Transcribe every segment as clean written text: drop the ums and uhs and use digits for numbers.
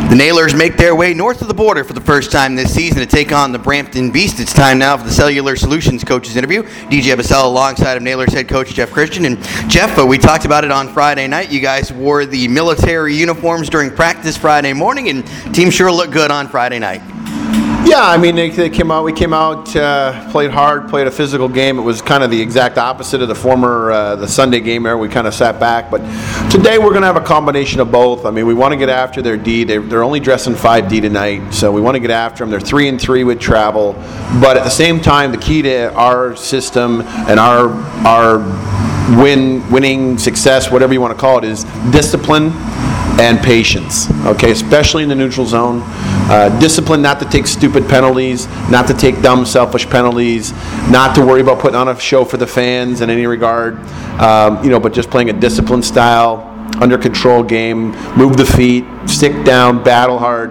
The Nailers make their way north of the border for the first time this season to take on the Brampton Beast. It's time now for the Cellular Solutions Coaches Interview. DJ Bassell alongside of Nailers head coach Jeff Christian. And Jeff, we talked about it on Friday night. You guys wore the military uniforms during practice Friday morning, and team sure looked good on Friday night. Yeah, I mean, they came out. We came out, played hard, played a physical game. It was kind of the exact opposite of the Sunday game there. We kind of sat back. But today we're going to have a combination of both. I mean, we want to get after their D. They're only dressing 5D tonight, so we want to get after them. They're 3-3 with travel. But at the same time, the key to our system and our winning success, whatever you want to call it, is discipline and patience, okay, especially in the neutral zone. Discipline not to take stupid penalties, not to take dumb, selfish penalties, not to worry about putting on a show for the fans in any regard, but just playing a disciplined style, under control game, move the feet, stick down, battle hard.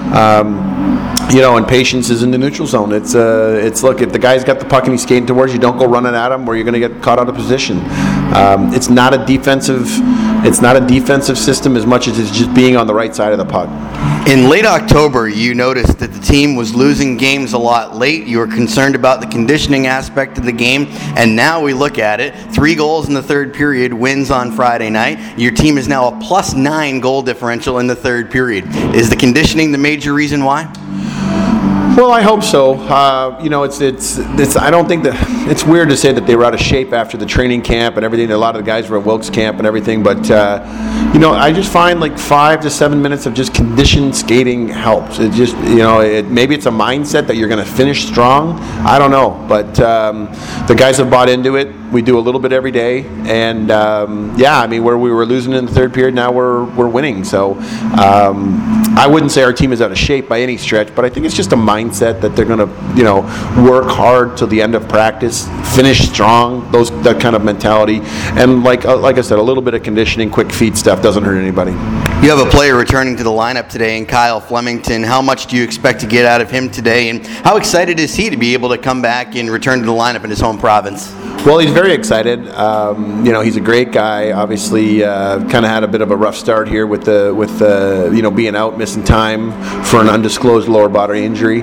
And patience is in the neutral zone. It's look, if the guy's got the puck and he's skating towards you, don't go running at him, or you're going to get caught out of position. It's not a defensive system as much as it's just being on the right side of the puck. In late October, you noticed that the team was losing games a lot late. You were concerned about the conditioning aspect of the game, and now we look at it. 3 goals in the third period, wins on Friday night. Your team is now a +9 goal differential in the third period. Is the conditioning the major reason why? Well, I hope so. It's. I don't think that it's weird to say that they were out of shape after the training camp and everything. A lot of the guys were at Wilkes camp and everything, but I just find like 5 to 7 minutes of just conditioned skating helps. It just maybe it's a mindset that you're going to finish strong. I don't know, but the guys have bought into it. We do a little bit every day, and where we were losing in the third period, now we're winning. So I wouldn't say our team is out of shape by any stretch, but I think it's just a mindset that they're going to, work hard till the end of practice, finish strong, that kind of mentality, and like I said, a little bit of conditioning, quick feet stuff doesn't hurt anybody. You have a player returning to the lineup today in Kyle Flemington. How much do you expect to get out of him today, and how excited is he to be able to come back and return to the lineup in his home province? Well, he's very excited. He's a great guy. Obviously, kind of had a bit of a rough start here with being out, missing time for an undisclosed lower body injury.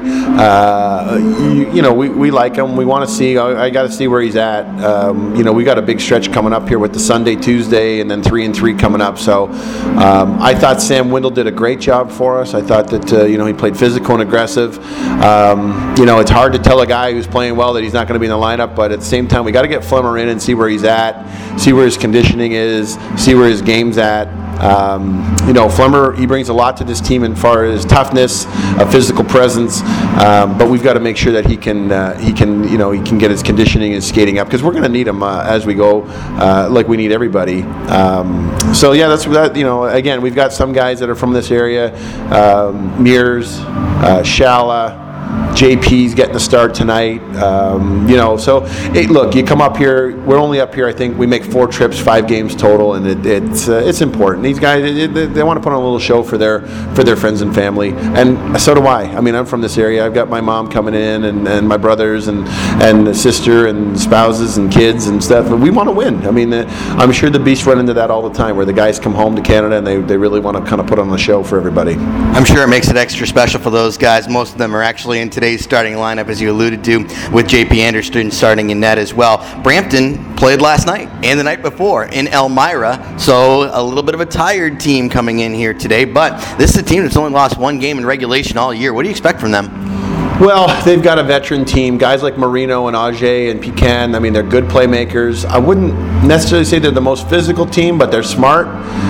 We like him. We want to see. I got to see where he's at. We got a big stretch coming up here with the Sunday, Tuesday, and then 3-3 coming up. So I thought Sam Windle did a great job for us. I thought that he played physical and aggressive. It's hard to tell a guy who's playing well that he's not going to be in the lineup, but at the same time, we got to get Flemmer in and see where he's at, see where his conditioning is, see where his game's at. Flemmer, he brings a lot to this team as far as toughness, a physical presence, but we've got to make sure that he can get his conditioning and skating up, because we're going to need him as we go, like we need everybody. That's that. Again, we've got some guys that are from this area, Mears, Shala. JP's getting the start tonight. Look, you come up here, we're only up here, I think we make 4 trips, 5 games total, and it's important. These guys, they want to put on a little show for their friends and family, and so do I. I mean, I'm from this area. I've got my mom coming in, and my brothers, and the sister, and spouses, and kids, and stuff, and we want to win. I mean, I'm sure the Beasts run into that all the time, where the guys come home to Canada, and they really want to kind of put on a show for everybody. I'm sure it makes it extra special for those guys. Most of them are actually in today's starting lineup, as you alluded to, with J.P. Anderson starting in net as well. Brampton played last night and the night before in Elmira, so a little bit of a tired team coming in here today, but this is a team that's only lost 1 game in regulation all year. What do you expect from them? Well, they've got a veteran team, guys like Marino and Auger and Pecan. I mean, they're good playmakers. I wouldn't necessarily say they're the most physical team, but they're smart.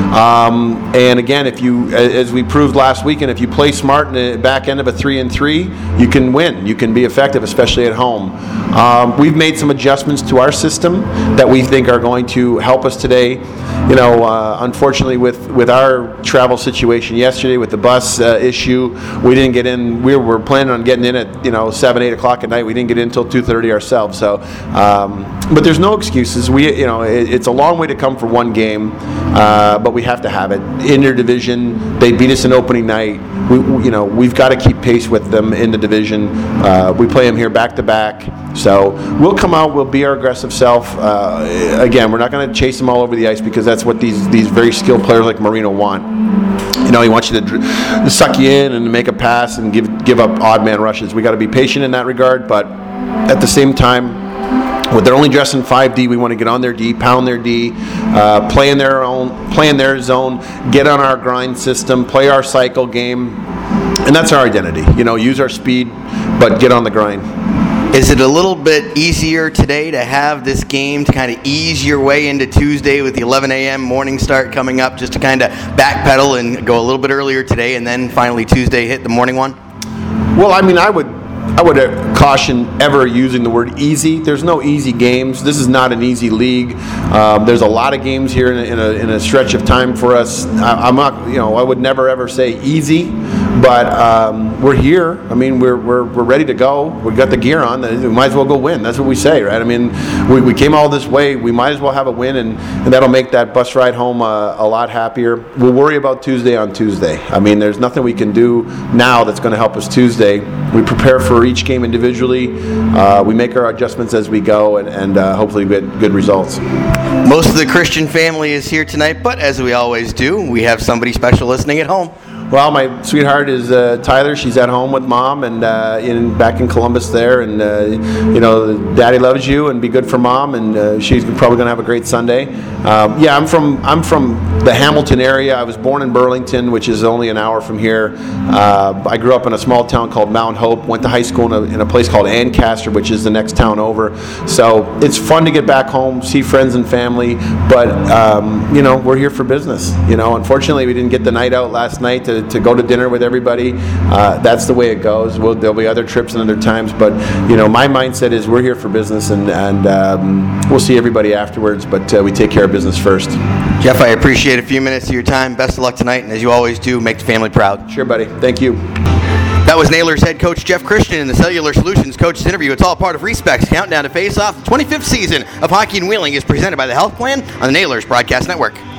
And again, as we proved last weekend, if you play smart in the back end of a 3-3, you can win. You can be effective, especially at home. We've made some adjustments to our system that we think are going to help us today. Unfortunately, with our travel situation yesterday, with the bus issue, we didn't get in. We were planning on getting in at 7, 8 o'clock at night. We didn't get in until 2:30 ourselves. So, but there's no excuses. It's a long way to come for 1 game, but we have to have it. Interdivision, they beat us in opening night. We've got to keep pace with them in the division. We play them here back to back. So we'll come out. We'll be our aggressive self. Again, we're not going to chase them all over the ice, because that's what these very skilled players like Marino want. he wants you to suck you in and make a pass and give up odd man rushes. We got to be patient in that regard, but at the same time, with they're only dressed in 5D, we want to get on their D, pound their D, play in their zone, get on our grind system, play our cycle game, and that's our identity. Use our speed, but get on the grind. Is it a little bit easier today to have this game to kind of ease your way into Tuesday with the 11 a.m. morning start coming up, just to kind of backpedal and go a little bit earlier today and then finally Tuesday hit the morning one? Well, I would caution ever using the word easy. There's no easy games. This is not an easy league. There's a lot of games here in a stretch of time for us. I'm not, I would never ever say easy, but we're here. I mean, we're ready to go. We got the gear on. We might as well go win. That's what we say, right? I mean, we came all this way. We might as well have a win, and that'll make that bus ride home a lot happier. We'll worry about Tuesday on Tuesday. I mean, there's nothing we can do now that's going to help us Tuesday. We prepare for each game individually. We make our adjustments as we go, and hopefully get good results. Most of the Christian family is here tonight, but as we always do, we have somebody special listening at home. Well, my sweetheart is Tyler. She's at home with mom and back in Columbus there, and Daddy loves you, and be good for mom, and she's probably going to have a great Sunday. I'm from the Hamilton area. I was born in Burlington, which is only an hour from here. I grew up in a small town called Mount Hope. Went to high school in a place called Ancaster, which is the next town over. So it's fun to get back home, see friends and family, but we're here for business. Unfortunately, we didn't get the night out last night to go to dinner with everybody. That's the way it goes. There'll be other trips and other times, but my mindset is we're here for business, and we'll see everybody afterwards, but we take care of business first. Jeff, I appreciate a few minutes of your time. Best of luck tonight, and as you always do, make the family proud. Sure, buddy. Thank you. That was Nailers head coach Jeff Christian in the Cellular Solutions coach's interview. It's all part of Respect's Countdown to Face Off. The 25th season of Hockey and Wheeling is presented by the Health Plan on the Nailers Broadcast Network.